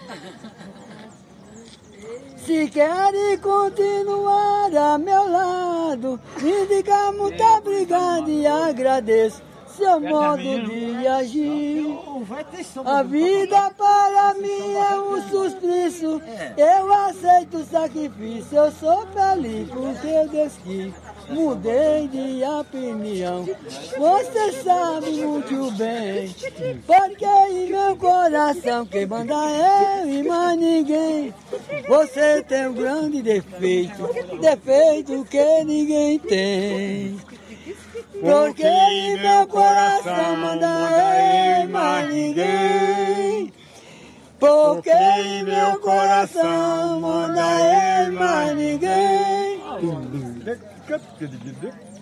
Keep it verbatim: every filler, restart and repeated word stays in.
Se querem continuar a meu lado, me diga muito obrigado e agradeço seu modo de agir. A vida para mim é um suspício, eu aceito o sacrifício, eu sou feliz porque Deus quis. Mudei de opinião, você sabe muito bem, porque em meu coração quem manda é eu e mais ninguém. Você tem um grande defeito, defeito que ninguém tem. Porque em meu coração manda eu e mais ninguém. Porque em meu coração manda eu e mais ninguém.